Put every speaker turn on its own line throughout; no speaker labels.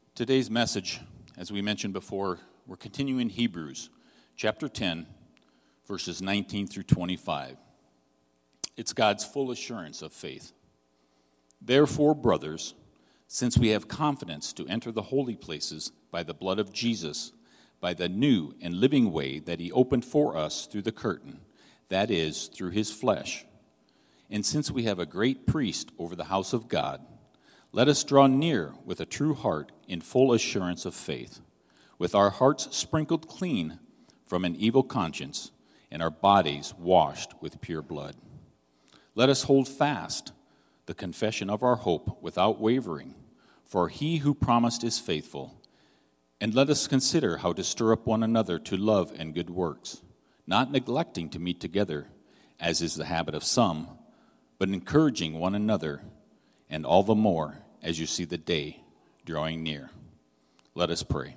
Today's message, as we mentioned before, we're continuing Hebrews, chapter 10, verses 19 through 25. It's God's full assurance of faith. Therefore, brothers, since we have confidence to enter the holy places by the blood of Jesus, by the new and living way that he opened for us through the curtain, that is, through his flesh, and since we have a great priest over the house of God, let us draw near with a true heart in full assurance of faith, with our hearts sprinkled clean from an evil conscience and our bodies washed with pure blood. Let us hold fast the confession of our hope without wavering, for he who promised is faithful. And let us consider how to stir up one another to love and good works, not neglecting to meet together, as is the habit of some, but encouraging one another, and all the more as you see the day drawing near. Let us pray.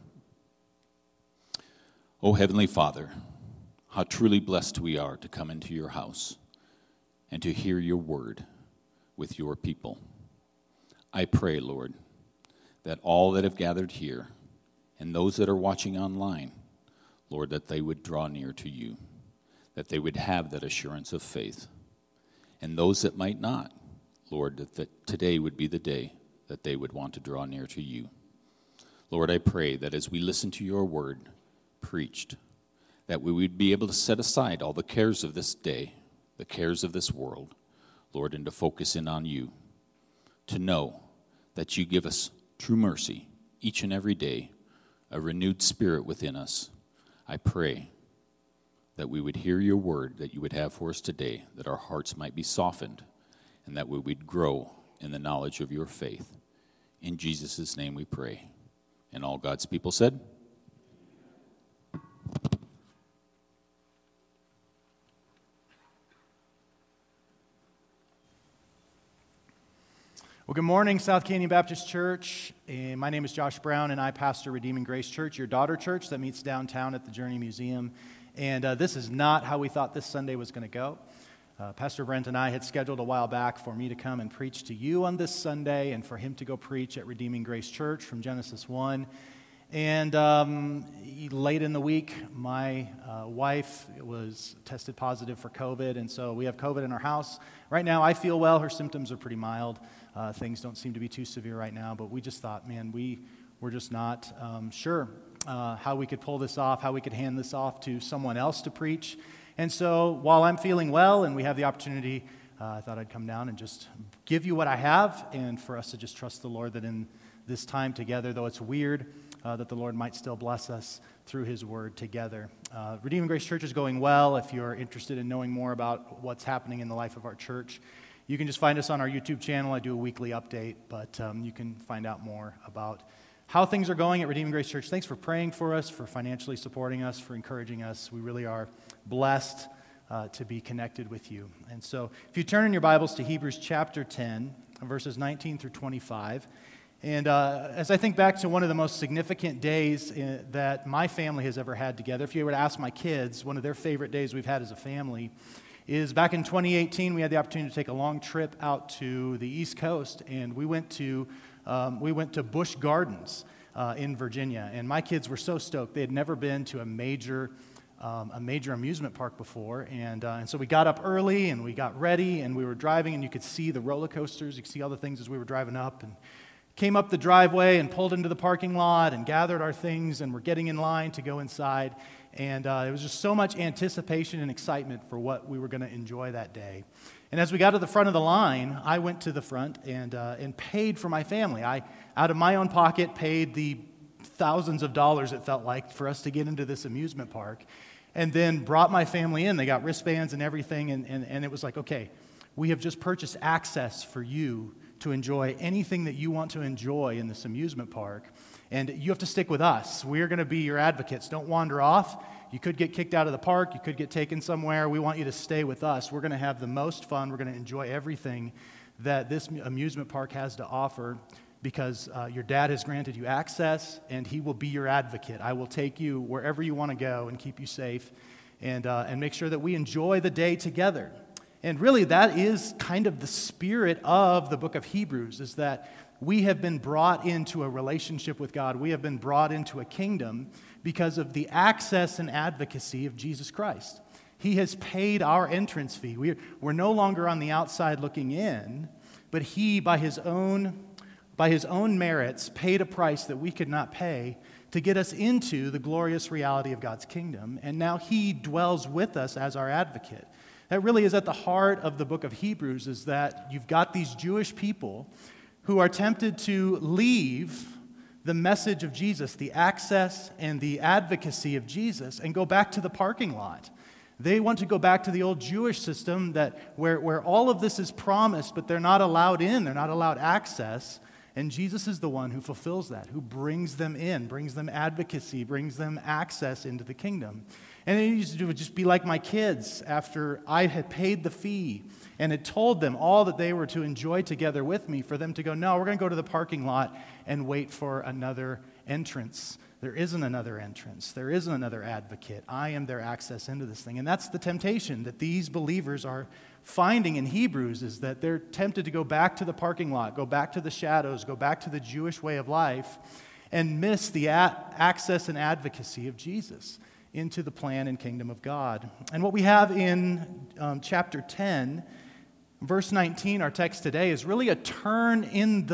O Heavenly Father, how truly blessed we are to come into your house and to hear your word with your people. I pray, Lord, that all that have gathered here and those that are watching online, Lord, that they would draw near to you, that they would have that assurance of faith. And those that might not, Lord, that today would be the day that they would want to draw near to you. Lord, I pray that as we listen to your word preached, that we would be able to set aside all the cares of this day, the cares of this world, Lord, and to focus in on you, to know that you give us true mercy each and every day, a renewed spirit within us. I pray that we would hear your word that you would have for us today, that our hearts might be softened, and that we would grow in the knowledge of your faith. In Jesus' name we pray. And all God's people said,
well, good morning, South Canyon Baptist Church. My name is Josh Brown, and I pastor Redeeming Grace Church, your daughter church that meets downtown at the Journey Museum. And this is not how we thought this Sunday was going to go. Pastor Brent and I had scheduled a while back for me to come and preach to you on this Sunday and for him to go preach at Redeeming Grace Church from Genesis 1. And late in the week, my wife was tested positive for COVID, and so we have COVID in our house. Right now, I feel well. Her symptoms are pretty mild. Things don't seem to be too severe right now, but we just thought, man, we're just not sure how we could pull this off, how we could hand this off to someone else to preach. And so while I'm feeling well and we have the opportunity, I thought I'd come down and just give you what I have and for us to just trust the Lord that in this time together, though it's weird, that the Lord might still bless us through his word together. Redeeming Grace Church is going well. If you're interested in knowing more about what's happening in the life of our church, you can just find us on our YouTube channel. I do a weekly update, but you can find out more about how things are going at Redeeming Grace Church. Thanks for praying for us, for financially supporting us, for encouraging us. We really are blessed to be connected with you. And so if you turn in your Bibles to Hebrews chapter 10, verses 19 through 25, and as I think back to one of the most significant days that my family has ever had together, if you were to ask my kids, one of their favorite days we've had as a family is back in 2018, we had the opportunity to take a long trip out to the East Coast, and we went to Busch Gardens in Virginia, and my kids were so stoked. They had never been to a major amusement park before, and so we got up early, and we got ready, and we were driving, and you could see the roller coasters, you could see all the things as we were driving up, and came up the driveway and pulled into the parking lot and gathered our things, and we're getting in line to go inside, and it was just so much anticipation and excitement for what we were going to enjoy that day. And as we got to the front of the line, I went to the front and paid for my family. I, out of my own pocket, paid the thousands of dollars it felt like for us to get into this amusement park, and then brought my family in. They got wristbands and everything, and it was like, okay, we have just purchased access for you to enjoy anything that you want to enjoy in this amusement park, and you have to stick with us. We're going to be your advocates. Don't wander off. You could get kicked out of the park. You could get taken somewhere. We want you to stay with us. We're going to have the most fun. We're going to enjoy everything that this amusement park has to offer because your dad has granted you access, and he will be your advocate. I will take you wherever you want to go and keep you safe and make sure that we enjoy the day together. And really, that is kind of the spirit of the book of Hebrews, is that we have been brought into a relationship with God. We have been brought into a kingdom because of the access and advocacy of Jesus Christ. He has paid our entrance fee. We're no longer on the outside looking in, but he, by his own merits, paid a price that we could not pay to get us into the glorious reality of God's kingdom. And now he dwells with us as our advocate. That really is at the heart of the book of Hebrews, is that you've got these Jewish people who are tempted to leave the message of Jesus, the access and the advocacy of Jesus, and go back to the parking lot. They want to go back to the old Jewish system where all of this is promised, but they're not allowed in, they're not allowed access. And Jesus is the one who fulfills that, who brings them in, brings them advocacy, brings them access into the kingdom. And it would just be like my kids after I had paid the fee and had told them all that they were to enjoy together with me, for them to go, no, we're going to go to the parking lot and wait for another entrance. There isn't another entrance. There isn't another advocate. I am their access into this thing. And that's the temptation that these believers are finding in Hebrews, is that they're tempted to go back to the parking lot, go back to the shadows, go back to the Jewish way of life, and miss the access and advocacy of Jesus into the plan and kingdom of God. And what we have in chapter 10, verse 19, our text today, is really a turn in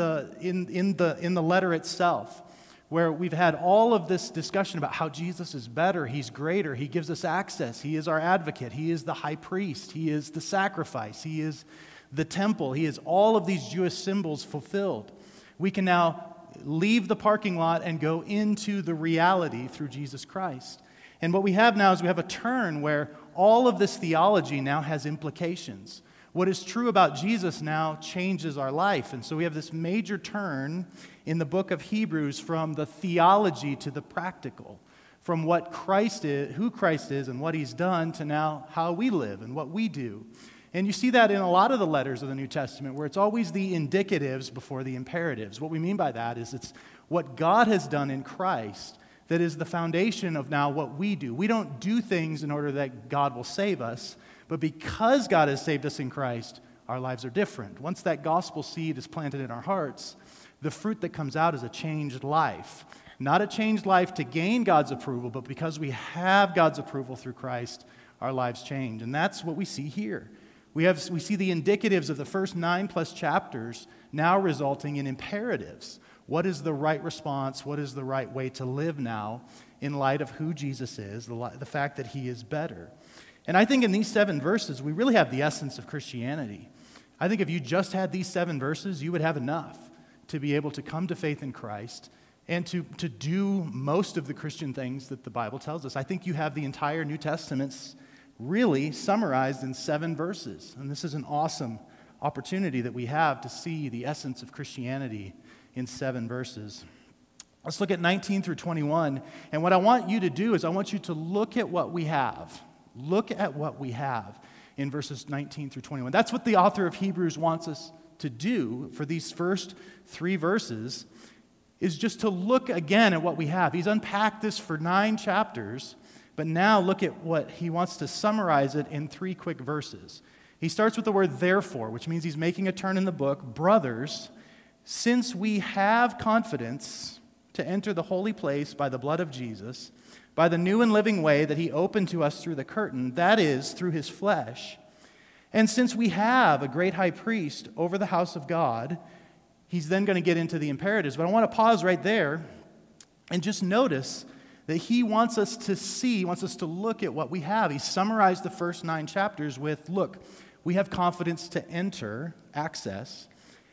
the letter itself, where we've had all of this discussion about how Jesus is better, he's greater, he gives us access, he is our advocate, he is the high priest, he is the sacrifice, he is the temple, he is all of these Jewish symbols fulfilled. We can now leave the parking lot and go into the reality through Jesus Christ. And what we have now is we have a turn where all of this theology now has implications. What is true about Jesus now changes our life. And so we have this major turn in the book of Hebrews from the theology to the practical, from what Christ is, who Christ is and what he's done, to now how we live and what we do. And you see that in a lot of the letters of the New Testament, where it's always the indicatives before the imperatives. What we mean by that is it's what God has done in Christ that is the foundation of now what we do. We don't do things in order that God will save us, but because God has saved us in Christ, our lives are different. Once that gospel seed is planted in our hearts, the fruit that comes out is a changed life. Not a changed life to gain God's approval, but because we have God's approval through Christ, our lives change. And that's what we see here. We see the indicatives of the first 9+ chapters now resulting in imperatives. What is the right response? What is the right way to live now in light of who Jesus is, the fact that he is better? And I think in these 7 verses, we really have the essence of Christianity. I think if you just had these 7 verses, you would have enough to be able to come to faith in Christ and to do most of the Christian things that the Bible tells us. I think you have the entire New Testament really summarized in 7 verses. And this is an awesome opportunity that we have to see the essence of Christianity in 7 verses. Let's look at 19 through 21. And what I want you to do is I want you to look at what we have. Look at what we have in verses 19 through 21. That's what the author of Hebrews wants us to do for these first 3 verses, is just to look again at what we have. He's unpacked this for 9 chapters, but now look at what he wants to summarize it in 3 quick verses. He starts with the word therefore, which means he's making a turn in the book. Brothers, since we have confidence to enter the holy place by the blood of Jesus, by the new and living way that he opened to us through the curtain, that is, through his flesh, and since we have a great high priest over the house of God, he's then going to get into the imperatives. But I want to pause right there and just notice that he wants us to see, wants us to look at what we have. He summarized the first 9 chapters with, look, we have confidence to enter, access,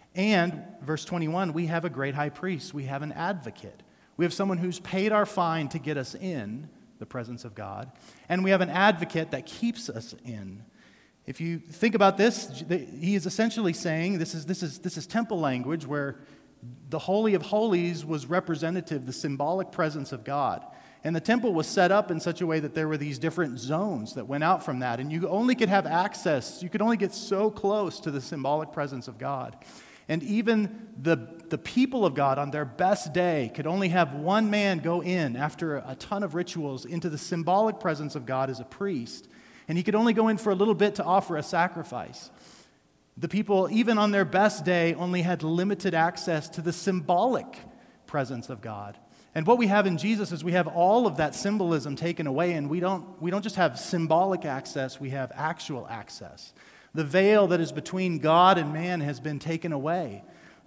and verse 21, we have a great high priest. We have an advocate. We have someone who's paid our fine to get us in the presence of God, and we have an advocate that keeps us in. If you think about this, he is essentially saying, this is temple language where the Holy of Holies was representative, the symbolic presence of God. And the temple was set up in such a way that there were these different zones that went out from that. And you only could have access, you could only get so close to the symbolic presence of God. And even the people of God on their best day could only have one man go in after a ton of rituals into the symbolic presence of God as a priest. And he could only go in for a little bit to offer a sacrifice. The people, even on their best day, only had limited access to the symbolic presence of God. And what we have in Jesus is we have all of that symbolism taken away, and we don't just have symbolic access, we have actual access. The veil that is between God and man has been taken away.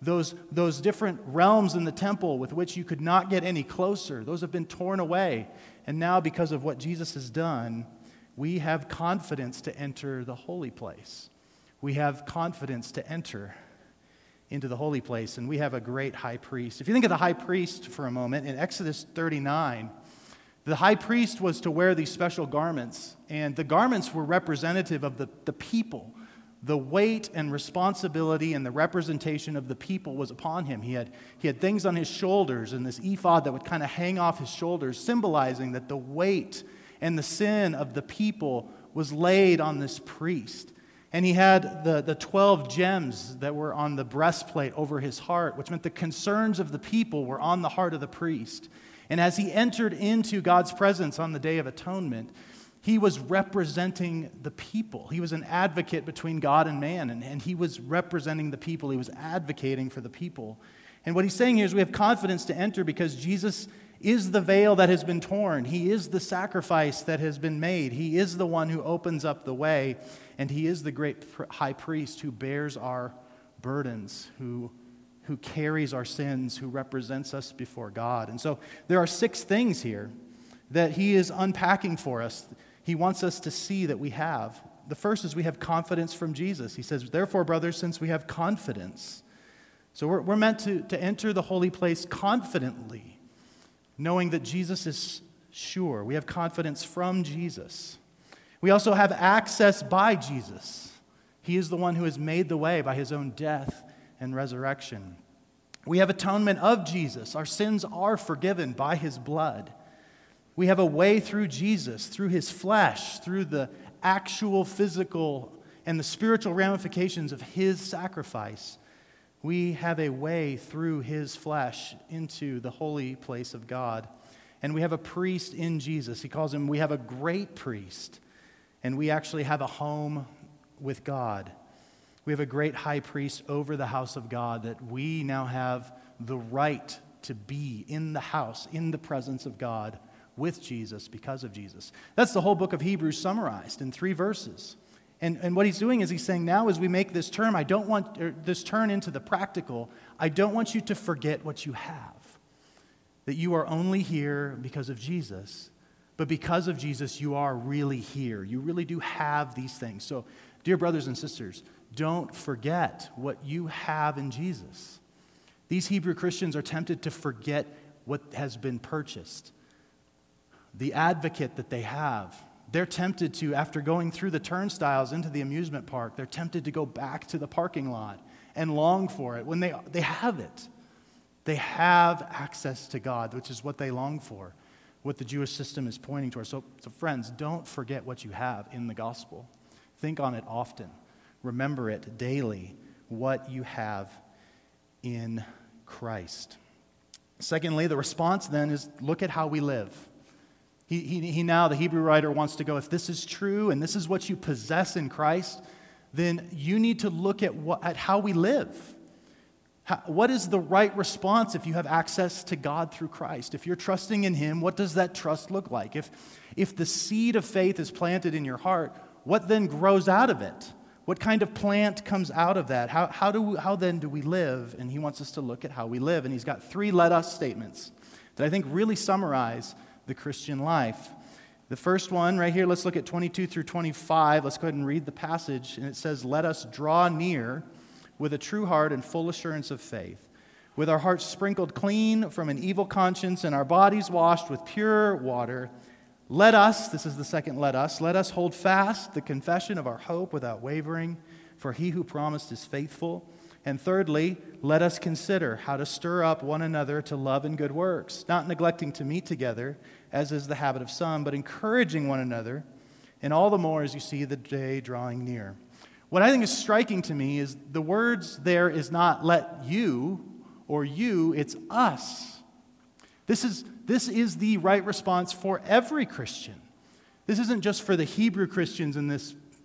Those different realms in the temple with which you could not get any closer, those have been torn away. And now, because of what Jesus has done, we have confidence to enter the holy place. We have confidence to enter into the holy place, and we have a great high priest. If you think of the high priest for a moment, in Exodus 39, the high priest was to wear these special garments, and the garments were representative of the people. The weight and responsibility and the representation of the people was upon him. He had things on his shoulders and this ephod that would kind of hang off his shoulders, symbolizing that the weight and the sin of the people was laid on this priest. And he had the 12 gems that were on the breastplate over his heart, which meant the concerns of the people were on the heart of the priest. And as he entered into God's presence on the Day of Atonement, he was representing the people. He was an advocate between God and man, and he was representing the people. He was advocating for the people. And what he's saying here is we have confidence to enter because Jesus is the veil that has been torn. He is the sacrifice that has been made. He is the one who opens up the way, and he is the great high priest who bears our burdens, who carries our sins, who represents us before God. And so there are 6 things here that he is unpacking for us. He wants us to see that we have. The first is we have confidence from Jesus. He says, therefore, brothers, since we have confidence. So we're meant to enter the holy place confidently, knowing that Jesus is sure. We have confidence from Jesus. We also have access by Jesus. He is the one who has made the way by his own death and resurrection. We have atonement of Jesus. Our sins are forgiven by his blood. We have a way through Jesus, through his flesh, through the actual physical and the spiritual ramifications of his sacrifice. We have a way through his flesh into the holy place of God. And we have a priest in Jesus. He calls him, we have a great priest. And we actually have a home with God. We have a great high priest over the house of God, that we now have the right to be in the house, in the presence of God with Jesus because of Jesus. That's the whole book of Hebrews summarized in 3 verses. And what he's doing is he's saying, now as we make this turn, this turn into the practical, I don't want you to forget what you have. That you are only here because of Jesus, but because of Jesus, you are really here. You really do have these things. So, dear brothers and sisters, don't forget what you have in Jesus. These Hebrew Christians are tempted to forget what has been purchased. The advocate that they have. They're tempted to, after going through the turnstiles into the amusement park, they're tempted to go back to the parking lot and long for it when they have it. They have access to God, which is what they long for, what the Jewish system is pointing towards. So friends, don't forget what you have in the gospel. Think on it often. Remember it daily, what you have in Christ. Secondly, the response then is look at how we live. He now, the Hebrew writer, wants to go, if this is true and this is what you possess in Christ, then you need to look at how we live. What is the right response if you have access to God through Christ? If you're trusting in him, what does that trust look like? If the seed of faith is planted in your heart, what then grows out of it? What kind of plant comes out of that? How then do we live? And he wants us to look at how we live. And he's got 3 let us statements that I think really summarize the Christian life. The first one right here, let's look at 22 through 25. Let's go ahead and read the passage. And it says, let us draw near with a true heart and full assurance of faith, with our hearts sprinkled clean from an evil conscience and our bodies washed with pure water. Let us, this is the second let us hold fast the confession of our hope without wavering, for he who promised is faithful. And thirdly, let us consider how to stir up one another to love and good works, not neglecting to meet together, as is the habit of some, but encouraging one another, and all the more as you see the day drawing near. What I think is striking to me is the words there is not let you or you, it's us. This is the right response for every Christian. This isn't just for the Hebrew Christians in this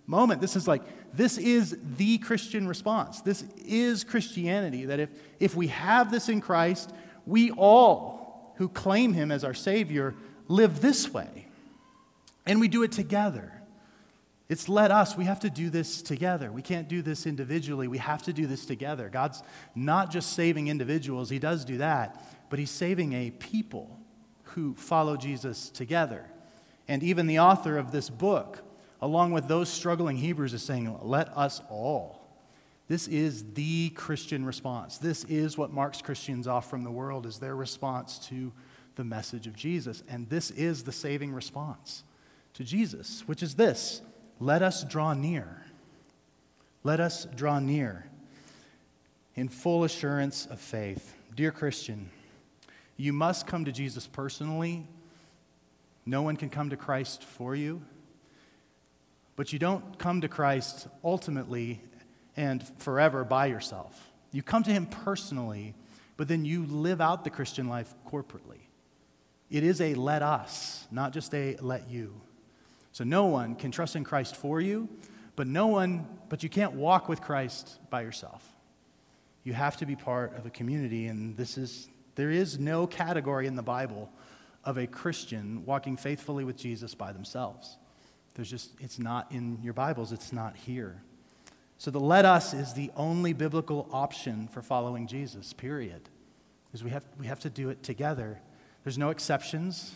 moment. This is the Christian response. This is Christianity, that if we have this in Christ, we all who claim him as our Savior live this way. And we do it together. It's let us. We have to do this together. We can't do this individually. We have to do this together. God's not just saving individuals. He does do that. But he's saving a people who follow Jesus together. And even the author of this book, along with those struggling Hebrews, is saying, let us all. This is the Christian response. This is what marks Christians off from the world, is their response to the message of Jesus. And this is the saving response to Jesus, which is this: let us draw near. Let us draw near in full assurance of faith. Dear Christian, you must come to Jesus personally. No one can come to Christ for you. But you don't come to Christ ultimately and forever by yourself. You come to him personally, but then you live out the Christian life corporately. It is a let us, not just a let you. So no one can trust in Christ for you, but you can't walk with Christ by yourself. You have to be part of a community, and there is no category in the Bible of a Christian walking faithfully with Jesus by themselves. It's not in your Bibles, it's not here. So the let us is the only biblical option for following Jesus, period. Because we have to do it together. There's no exceptions.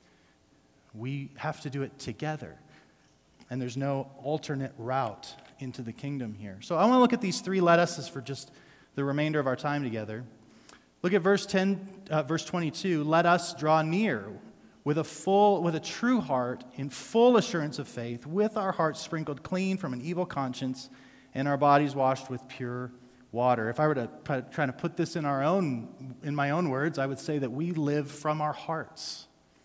We have to do it together. And there's no alternate route into the kingdom here. So I want to look at these three let us's for just the remainder of our time together. Look at verse 22. Let us draw near with a true heart in full assurance of faith, with our hearts sprinkled clean from an evil conscience and our bodies washed with pure water. If I were to try to put this in my own words, I would say that we live from our hearts.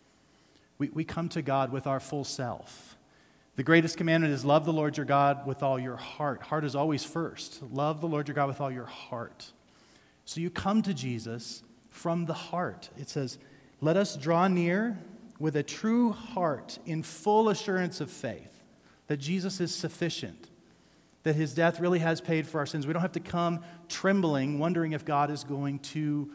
We come to God with our full self. The greatest commandment is love the Lord your God with all your heart. Heart is always first. Love the Lord your God with all your heart. So you come to Jesus from the heart. It says, let us draw near with a true heart in full assurance of faith that Jesus is sufficient, that his death really has paid for our sins. We don't have to come trembling, wondering if God is going to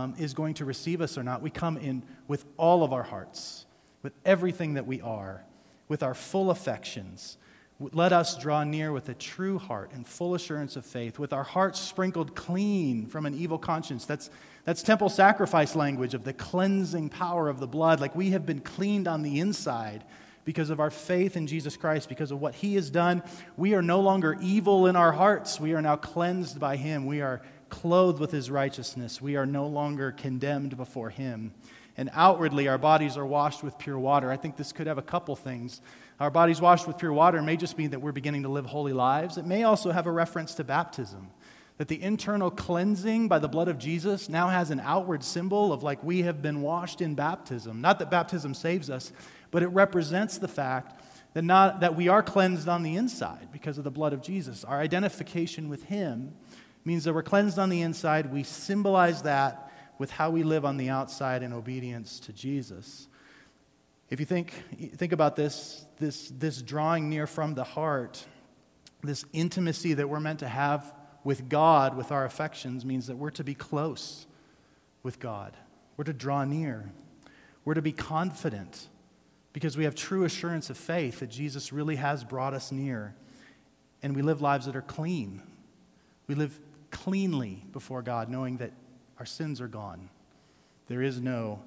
receive us or not. We come in with all of our hearts, with everything that we are, with our full affections. Let us draw near with a true heart and full assurance of faith, with our hearts sprinkled clean from an evil conscience. That's temple sacrifice language of the cleansing power of the blood. Like we have been cleaned on the inside because of our faith in Jesus Christ, because of what he has done. We are no longer evil in our hearts. We are now cleansed by him. We are clothed with his righteousness. We are no longer condemned before him. And outwardly, our bodies are washed with pure water. I think this could have a couple things. Our bodies washed with pure water may just mean that we're beginning to live holy lives. It may also have a reference to baptism, that the internal cleansing by the blood of Jesus now has an outward symbol of like we have been washed in baptism. Not that baptism saves us, but it represents the fact that we are cleansed on the inside because of the blood of Jesus. Our identification with him means that we're cleansed on the inside. We symbolize that with how we live on the outside in obedience to Jesus. If you think about this drawing near from the heart, this intimacy that we're meant to have with God, with our affections, means that we're to be close with God. We're to draw near. We're to be confident because we have true assurance of faith that Jesus really has brought us near. And we live lives that are clean. We live cleanly before God, knowing that our sins are gone. There is no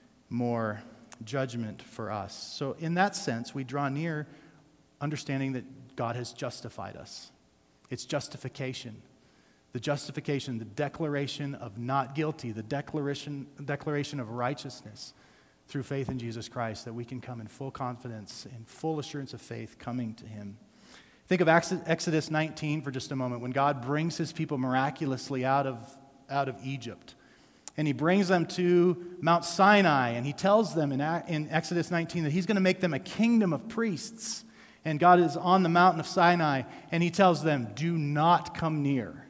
more judgment for us. So in that sense, we draw near understanding that God has justified us. It's justification. The justification, the declaration of not guilty, the declaration of righteousness through faith in Jesus Christ, that we can come in full confidence, in full assurance of faith, coming to him. Think of Exodus 19 for just a moment, when God brings his people miraculously out of Egypt. And he brings them to Mount Sinai, and he tells them in Exodus 19 that he's going to make them a kingdom of priests. And God is on the mountain of Sinai, and he tells them, do not come near.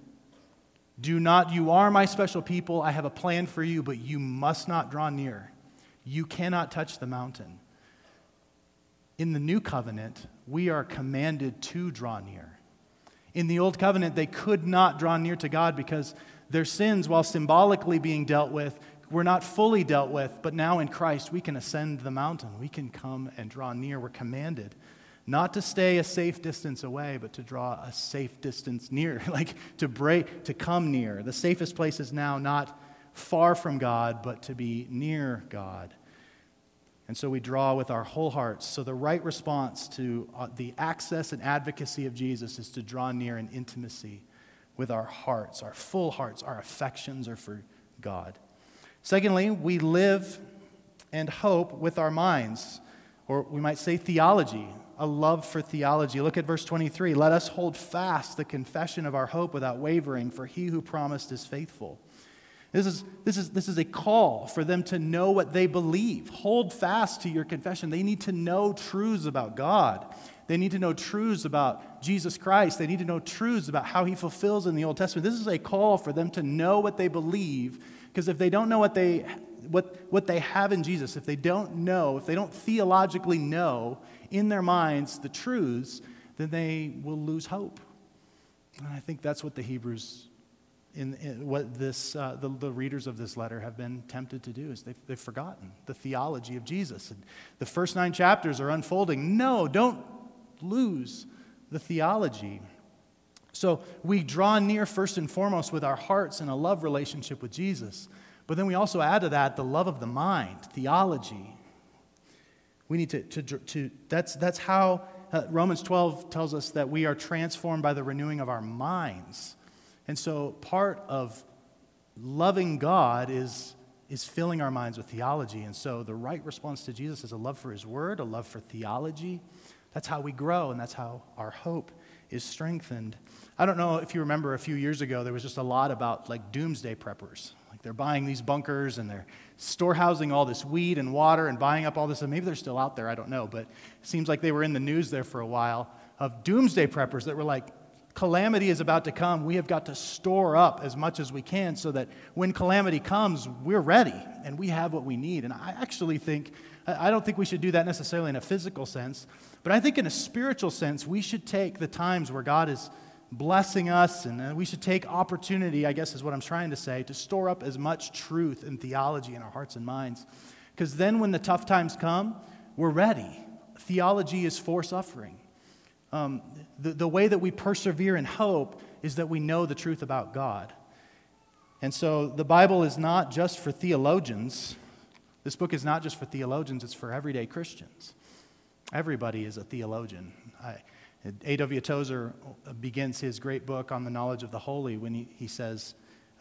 You are my special people. I have a plan for you, but you must not draw near. You cannot touch the mountain. In the new covenant, we are commanded to draw near. In the Old Covenant, they could not draw near to God because their sins, while symbolically being dealt with, were not fully dealt with. But now in Christ, we can ascend the mountain. We can come and draw near. We're commanded not to stay a safe distance away, but to draw a safe distance near, like to come near. The safest place is now not far from God, but to be near God. And so we draw with our whole hearts. So the right response to the access and advocacy of Jesus is to draw near in intimacy with our hearts. Our full hearts, our affections are for God. Secondly, we live and hope with our minds, or we might say theology, a love for theology. Look at verse 23. Let us hold fast the confession of our hope without wavering, for he who promised is faithful. This is a call for them to know what they believe. Hold fast to your confession. They need to know truths about God. They need to know truths about Jesus Christ. They need to know truths about how he fulfills in the Old Testament. This is a call for them to know what they believe, because if they don't know what they have in Jesus, if they don't theologically know in their minds the truths, then they will lose hope. And I think that's what the Hebrews, the readers of this letter have been tempted to do, is they've forgotten the theology of Jesus. And the first 9 chapters are unfolding. No, don't lose the theology. So we draw near first and foremost with our hearts in a love relationship with Jesus. But then we also add to that the love of the mind, theology. We need that's how Romans 12 tells us that we are transformed by the renewing of our minds. And so part of loving God is filling our minds with theology. And so the right response to Jesus is a love for his word, a love for theology. That's how we grow, and that's how our hope is strengthened. I don't know if you remember a few years ago, there was just a lot about like doomsday preppers. Like they're buying these bunkers and they're storehousing all this wheat and water and buying up all this. And maybe they're still out there, I don't know. But it seems like they were in the news there for a while of doomsday preppers that were like, calamity is about to come. We have got to store up as much as we can so that when calamity comes, we're ready and we have what we need. And I actually think, I don't think we should do that necessarily in a physical sense, but I think in a spiritual sense, we should take the times where God is blessing us, and we should take opportunity, I guess is what I'm trying to say, to store up as much truth and theology in our hearts and minds. Because then when the tough times come, we're ready. Theology is for suffering. The way that we persevere in hope is that we know the truth about God. And so the Bible is not just for theologians. This book is not just for theologians, it's for everyday Christians. Everybody is a theologian. A.W. Tozer begins his great book on the knowledge of the holy when he says,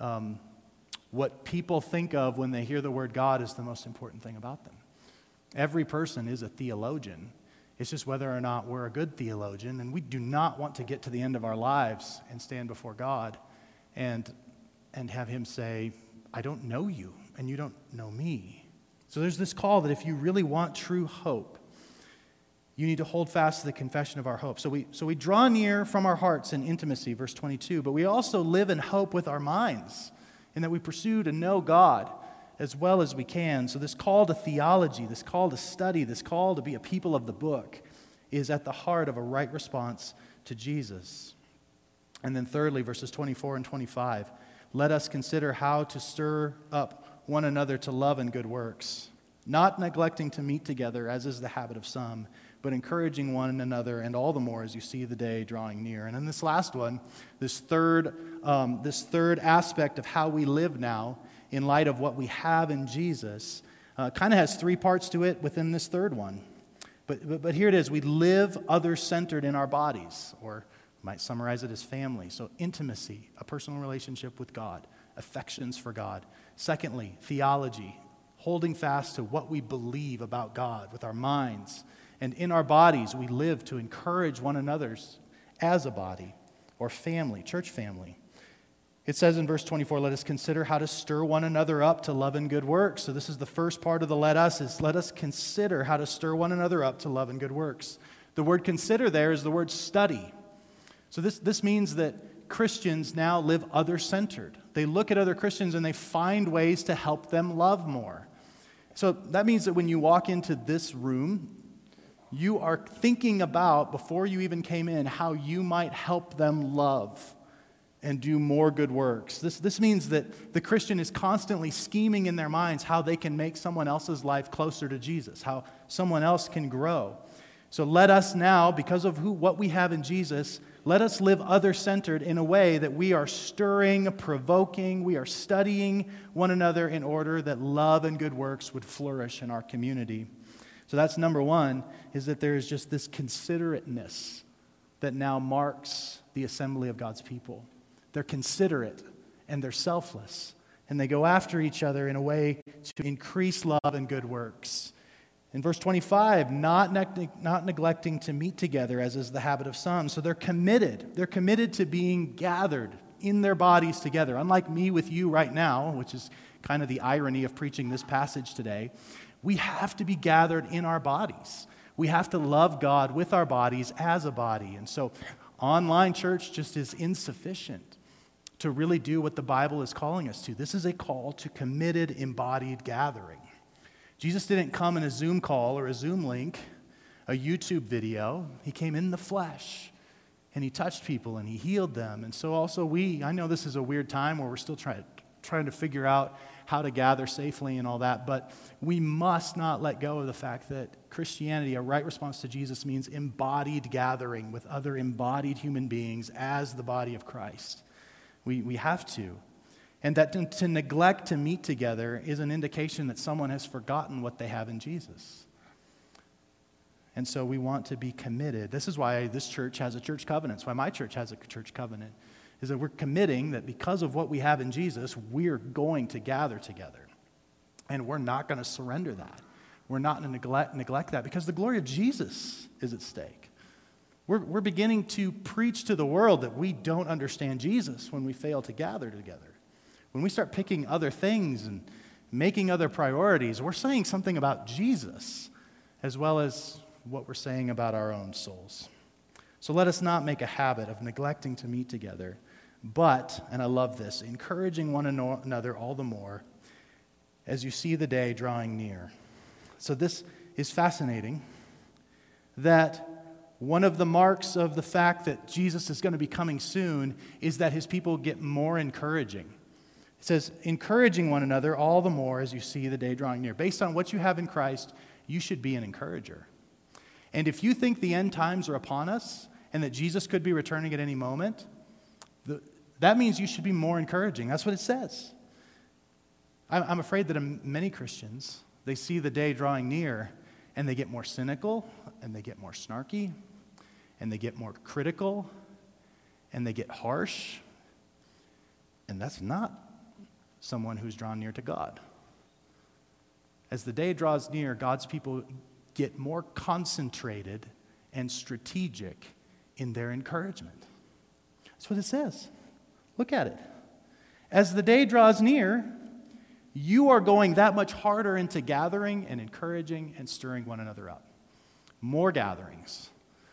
what people think of when they hear the word God is the most important thing about them. Every person is a theologian. It's just whether or not we're a good theologian, and we do not want to get to the end of our lives and stand before God and have him say, I don't know you, and you don't know me. So there's this call that if you really want true hope, you need to hold fast to the confession of our hope. So we draw near from our hearts in intimacy, verse 22, but we also live in hope with our minds, in that we pursue to know God as well as we can. So this call to theology, this call to study, this call to be a people of the book is at the heart of a right response to Jesus. And then thirdly, verses 24 and 25, let us consider how to stir up one another to love and good works, not neglecting to meet together, as is the habit of some, but encouraging one another, and all the more as you see the day drawing near. And then this last one, this third aspect of how we live now in light of what we have in Jesus, kind of has 3 parts to it within this third one. But here it is. We live other-centered in our bodies, or might summarize it as family. So intimacy, a personal relationship with God, affections for God. Secondly, theology, holding fast to what we believe about God with our minds. And in our bodies, we live to encourage one another as a body or family, church family. It says in verse 24, let us consider how to stir one another up to love and good works. So this is the first part of the let us consider how to stir one another up to love and good works. The word consider there is the word study. So this means that Christians now live other-centered. They look at other Christians and they find ways to help them love more. So that means that when you walk into this room, you are thinking about, before you even came in, how you might help them love and do more good works. This means that the Christian is constantly scheming in their minds how they can make someone else's life closer to Jesus, how someone else can grow. So let us now, because of what we have in Jesus, let us live other-centered in a way that we are stirring, provoking, we are studying one another in order that love and good works would flourish in our community. So that's number one, is that there is just this considerateness that now marks the assembly of God's people. They're considerate and they're selfless, and they go after each other in a way to increase love and good works. In verse 25, not neglecting to meet together, as is the habit of some. So they're committed. They're committed to being gathered in their bodies together. Unlike me with you right now, which is kind of the irony of preaching this passage today, we have to be gathered in our bodies. We have to love God with our bodies as a body. And so online church just is insufficient to really do what the Bible is calling us to. This is a call to committed, embodied gathering. Jesus didn't come in a Zoom call or a Zoom link, a YouTube video. He came in the flesh, and he touched people, and he healed them. And so also I know this is a weird time where we're still trying to figure out how to gather safely and all that, but we must not let go of the fact that Christianity, a right response to Jesus, means embodied gathering with other embodied human beings as the body of Christ. We have to. And that to neglect to meet together is an indication that someone has forgotten what they have in Jesus. And so we want to be committed. This is why this church has a church covenant. It's why my church has a church covenant, is that we're committing that because of what we have in Jesus, we're going to gather together. And we're not going to surrender that. We're not going to neglect that because the glory of Jesus is at stake. We're beginning to preach to the world that we don't understand Jesus when we fail to gather together. When we start picking other things and making other priorities, we're saying something about Jesus as well as what we're saying about our own souls. So let us not make a habit of neglecting to meet together, but, and I love this, encouraging one another all the more as you see the day drawing near. So this is fascinating, that one of the marks of the fact that Jesus is going to be coming soon is that his people get more encouraging. It says, encouraging one another all the more as you see the day drawing near. Based on what you have in Christ, you should be an encourager. And if you think the end times are upon us and that Jesus could be returning at any moment, that means you should be more encouraging. That's what it says. I'm afraid that many Christians, they see the day drawing near and they get more cynical and they get more snarky and they get more critical and they get harsh. And that's not someone who's drawn near to God. As the day draws near, God's people get more concentrated and strategic in their encouragement. That's what it says. Look at it. As the day draws near, you are going that much harder into gathering and encouraging and stirring one another up. More gatherings.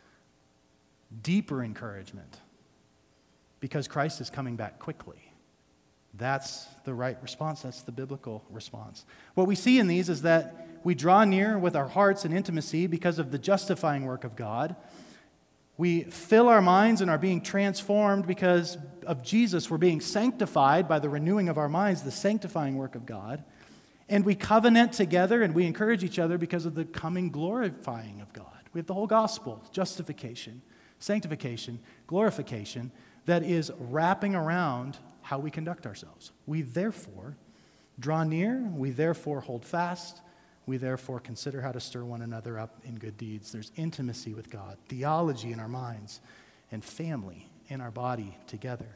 Deeper encouragement. Because Christ is coming back quickly. That's the right response. That's the biblical response. What we see in these is that we draw near with our hearts in intimacy because of the justifying work of God. We fill our minds and are being transformed because of Jesus. We're being sanctified by the renewing of our minds, the sanctifying work of God. And we covenant together and we encourage each other because of the coming glorifying of God. We have the whole gospel, justification, sanctification, glorification, that is wrapping around how we conduct ourselves. We therefore draw near, we therefore hold fast, we therefore consider how to stir one another up in good deeds. There's intimacy with God, theology in our minds, and family in our body together.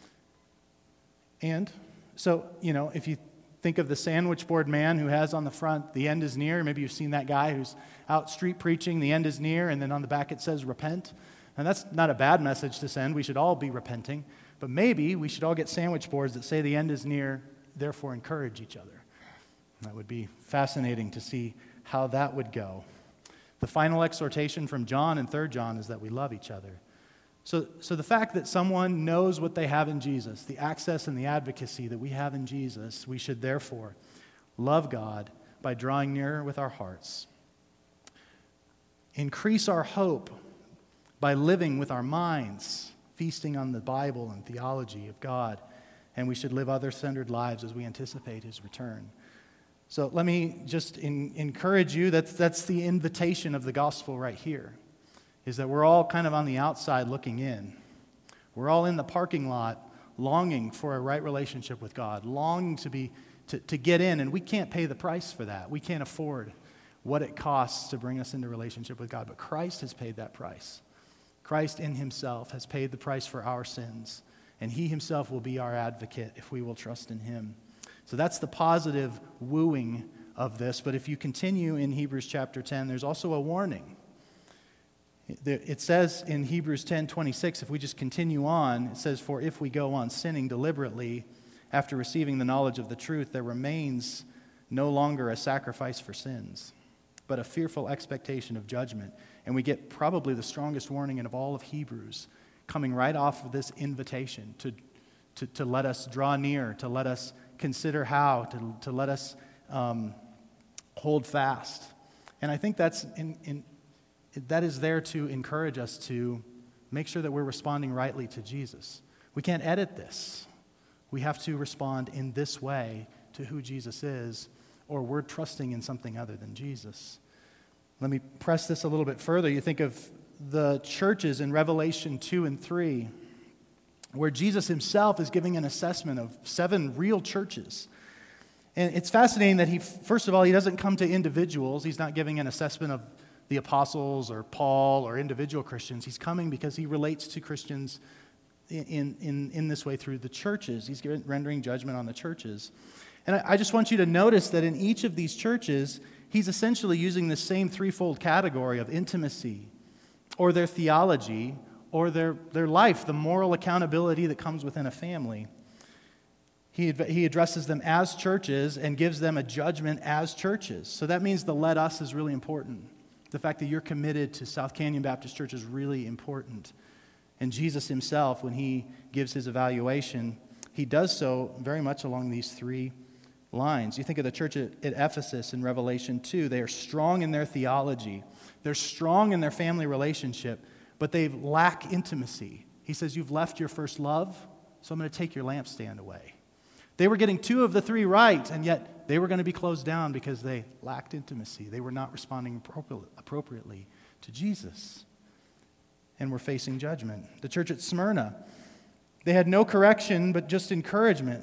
And so, if you think of the sandwich board man who has on the front, the end is near. Maybe you've seen that guy who's out street preaching, the end is near, and then on the back it says repent. And that's not a bad message to send. We should all be repenting. But maybe we should all get sandwich boards that say the end is near, therefore encourage each other. That would be fascinating to see how that would go. The final exhortation from John in 3 John is that we love each other. So the fact that someone knows what they have in Jesus, the access and the advocacy that we have in Jesus, we should therefore love God by drawing near with our hearts increase our hope by living with our minds, feasting on the Bible and theology of God, and we should live other-centered lives as we anticipate his return. So let me just encourage you, that's the invitation of the gospel right here, is that we're all kind of on the outside looking in. We're all in the parking lot longing for a right relationship with God, longing to get in, and we can't pay the price for that. We can't afford what it costs to bring us into relationship with God, but Christ has paid that price. Christ in himself has paid the price for our sins, and he himself will be our advocate if we will trust in him. So that's the positive wooing of this. But if you continue in Hebrews chapter 10, there's also a warning. It says in Hebrews 10:26, if we just continue on, it says, "For if we go on sinning deliberately after receiving the knowledge of the truth, there remains no longer a sacrifice for sins, but a fearful expectation of judgment." And we get probably the strongest warning of all of Hebrews coming right off of this invitation to let us draw near, to let us consider how, to let us hold fast. And I think that is there to encourage us to make sure that we're responding rightly to Jesus. We can't edit this. We have to respond in this way to who Jesus is, or we're trusting in something other than Jesus. Let me press this a little bit further. You think of the churches in Revelation 2 and 3, where Jesus himself is giving an assessment of 7 real churches. And it's fascinating that first of all, he doesn't come to individuals. He's not giving an assessment of the apostles or Paul or individual Christians. He's coming because he relates to Christians in this way through the churches. He's rendering judgment on the churches. And I just want you to notice that in each of these churches, he's essentially using the same threefold category of intimacy, or their theology, or their life, the moral accountability that comes within a family. He addresses them as churches and gives them a judgment as churches. So that means the "let us" is really important. The fact that you're committed to South Canyon Baptist Church is really important. And Jesus himself, when he gives his evaluation, he does so very much along these 3 lines. You think of the church at Ephesus in Revelation 2. They are strong in their theology. They're strong in their family relationship, but they lack intimacy. He says, "You've left your first love, so I'm going to take your lampstand away." They were getting 2 of the 3 right, and yet they were going to be closed down because they lacked intimacy. They were not responding appropriately to Jesus, and were facing judgment. The church at Smyrna, they had no correction but just encouragement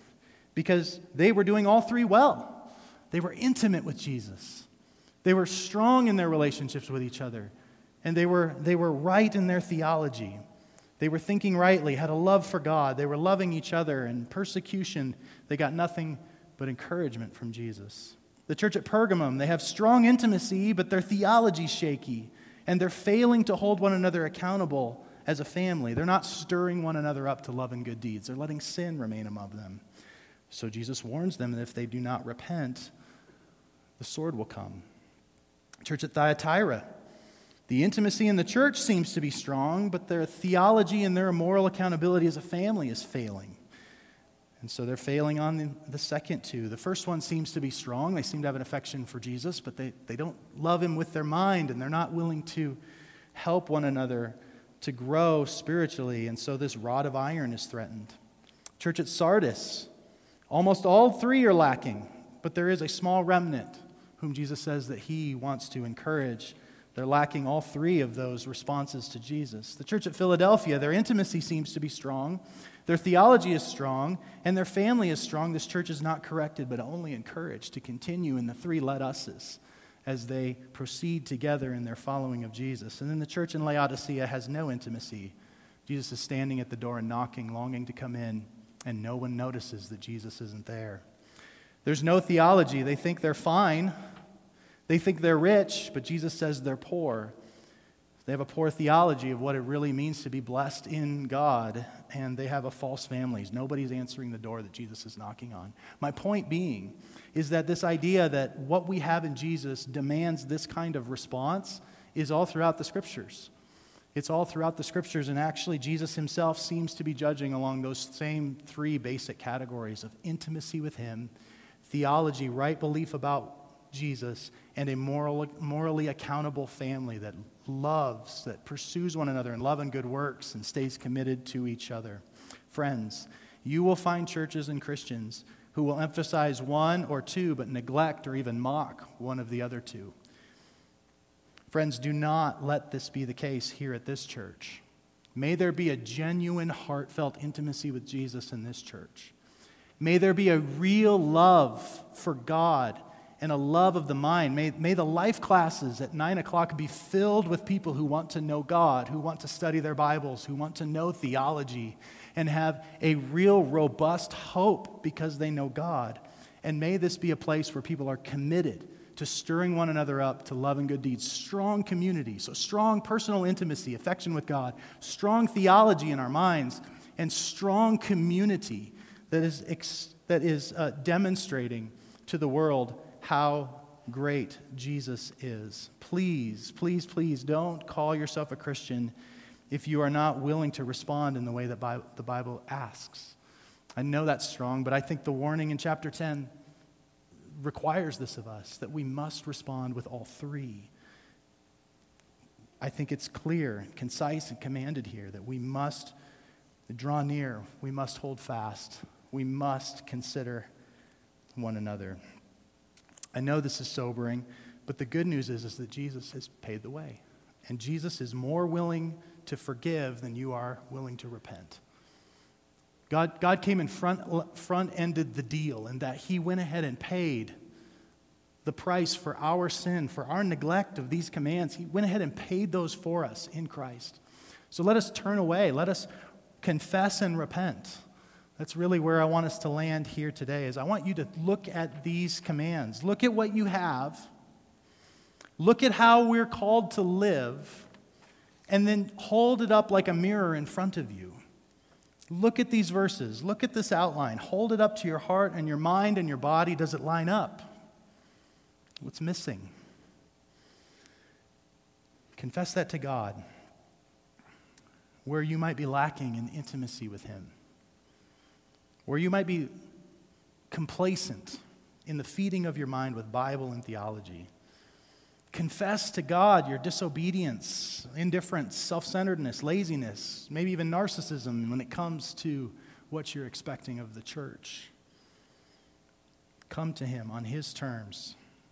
because they were doing all 3 well. They were intimate with Jesus. They were strong in their relationships with each other, and they were right in their theology. They were thinking rightly, had a love for God. They were loving each other. In persecution, they got nothing but encouragement from Jesus. The church at Pergamum, they have strong intimacy, but their theology's shaky, and they're failing to hold one another accountable as a family. They're not stirring one another up to love and good deeds. They're letting sin remain among them. So Jesus warns them that if they do not repent, the sword will come. Church at Thyatira, the intimacy in the church seems to be strong, but their theology and their moral accountability as a family is failing. And so they're failing on the second 2. The first one seems to be strong. They seem to have an affection for Jesus, but they don't love him with their mind, and they're not willing to help one another to grow spiritually. And so this rod of iron is threatened. Church at Sardis, almost all 3 are lacking, but there is a small remnant whom Jesus says that he wants to encourage. They're lacking all 3 of those responses to Jesus. The church at Philadelphia, their intimacy seems to be strong, their theology is strong, and their family is strong. This church is not corrected, but only encouraged to continue in the 3 let us's as they proceed together in their following of Jesus. And then the church in Laodicea has no intimacy. Jesus is standing at the door and knocking, longing to come in, and no one notices that Jesus isn't there. There's no theology. They think they're fine. They think they're rich, but Jesus says they're poor. They have a poor theology of what it really means to be blessed in God, and they have a false families. Nobody's answering the door that Jesus is knocking on. My point being is that this idea that what we have in Jesus demands this kind of response is all throughout the Scriptures. It's all throughout the Scriptures, and actually Jesus himself seems to be judging along those same 3 basic categories of intimacy with him, theology, right belief about Jesus and a morally accountable family that loves, that pursues one another in love and good works and stays committed to each other. Friends, you will find churches and Christians who will emphasize one or two but neglect or even mock one of the other two. Friends, do not let this be the case here at this church. May there be a genuine, heartfelt intimacy with Jesus in this church. May there be a real love for God and a love of the mind. May the life classes at 9 o'clock be filled with people who want to know God, who want to study their Bibles, who want to know theology, and have a real robust hope because they know God. And may this be a place where people are committed to stirring one another up to love and good deeds. Strong community, so strong personal intimacy, affection with God, strong theology in our minds, and strong community that is demonstrating to the world how great Jesus is. Please, please, please don't call yourself a Christian if you are not willing to respond in the way that the Bible asks. I know that's strong, but I think the warning in chapter 10 requires this of us, that we must respond with all three. I think it's clear, concise, and commanded here that we must draw near, we must hold fast, we must consider one another. I know this is sobering, but the good news is that Jesus has paid the way. And Jesus is more willing to forgive than you are willing to repent. God came and front-ended the deal in that he went ahead and paid the price for our sin, for our neglect of these commands. He went ahead and paid those for us in Christ. So let us turn away. Let us confess and repent. That's really where I want us to land here today, is I want you to look at these commands. Look at what you have. Look at how we're called to live, and then hold it up like a mirror in front of you. Look at these verses. Look at this outline. Hold it up to your heart and your mind and your body. Does it line up? What's missing? Confess that to God, where you might be lacking in intimacy with him, where you might be complacent in the feeding of your mind with Bible and theology. Confess to God your disobedience, indifference, self-centeredness, laziness, maybe even narcissism when it comes to what you're expecting of the church. Come to him on his terms.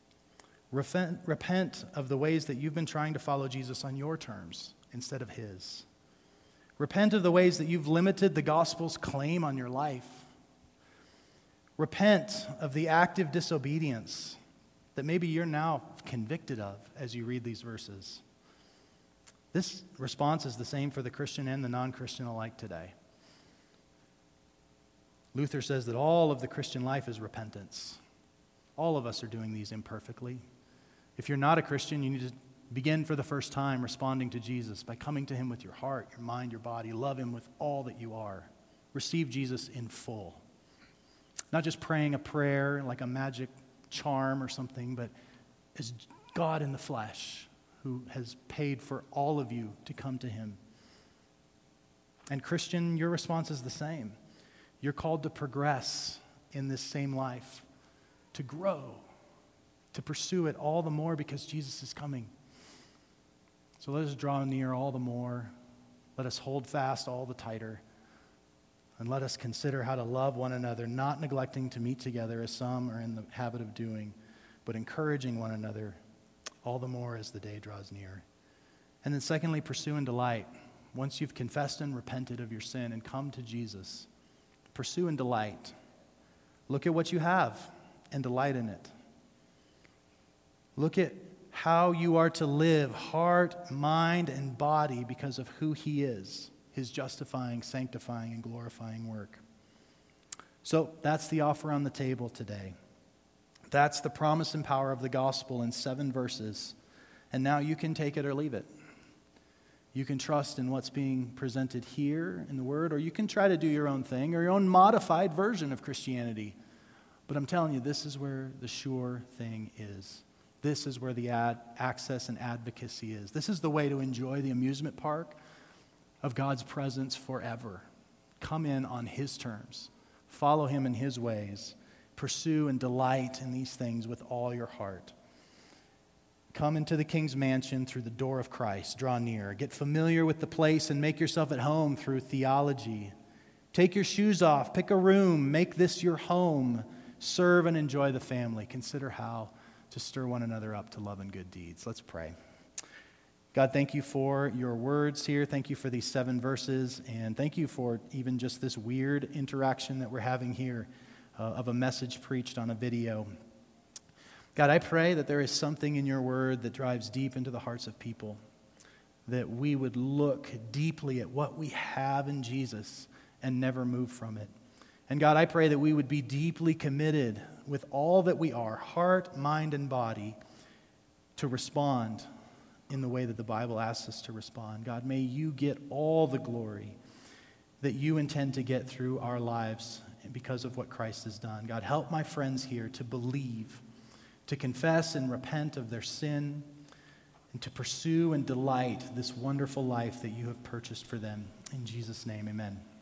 Repent of the ways that you've been trying to follow Jesus on your terms instead of his. Repent of the ways that you've limited the gospel's claim on your life. Repent of the active disobedience that maybe you're now convicted of as you read these verses. This response is the same for the Christian and the non-Christian alike today. Luther says that all of the Christian life is repentance. All of us are doing these imperfectly. If you're not a Christian, you need to begin for the first time responding to Jesus by coming to him with your heart, your mind, your body. Love him with all that you are. Receive Jesus in full. Not just praying a prayer like a magic charm or something, but as God in the flesh who has paid for all of you to come to him. And Christian, your response is the same. You're called to progress in this same life, to grow, to pursue it all the more because Jesus is coming. So let us draw near all the more. Let us hold fast all the tighter. And let us consider how to love one another, not neglecting to meet together as some are in the habit of doing, but encouraging one another all the more as the day draws near. And then secondly, pursue and delight. Once you've confessed and repented of your sin and come to Jesus, pursue and delight. Look at what you have and delight in it. Look at how you are to live, heart, mind, and body because of who he is. His justifying, sanctifying, and glorifying work. So that's the offer on the table today. That's the promise and power of the gospel in 7 verses. And now you can take it or leave it. You can trust in what's being presented here in the Word, or you can try to do your own thing or your own modified version of Christianity. But I'm telling you, this is where the sure thing is. This is where the access and advocacy is. This is the way to enjoy the amusement park of God's presence forever. Come in on his terms. Follow him in his ways. pursue and delight in these things with all your heart. Come into the King's mansion through the door of Christ. Draw near. Get familiar with the place and make yourself at home through theology. Take your shoes off. Pick a room. Make this your home. Serve and enjoy the family. Consider how to stir one another up to love and good deeds. Let's pray. God, thank you for your words here. Thank you for these 7 verses. And thank you for even just this weird interaction that we're having here of a message preached on a video. God, I pray that there is something in your word that drives deep into the hearts of people, that we would look deeply at what we have in Jesus and never move from it. And God, I pray that we would be deeply committed with all that we are, heart, mind, and body, to respond in the way that the Bible asks us to respond. God, may you get all the glory that you intend to get through our lives because of what Christ has done. God, help my friends here to believe, to confess and repent of their sin, and to pursue and delight this wonderful life that you have purchased for them. In Jesus' name, amen.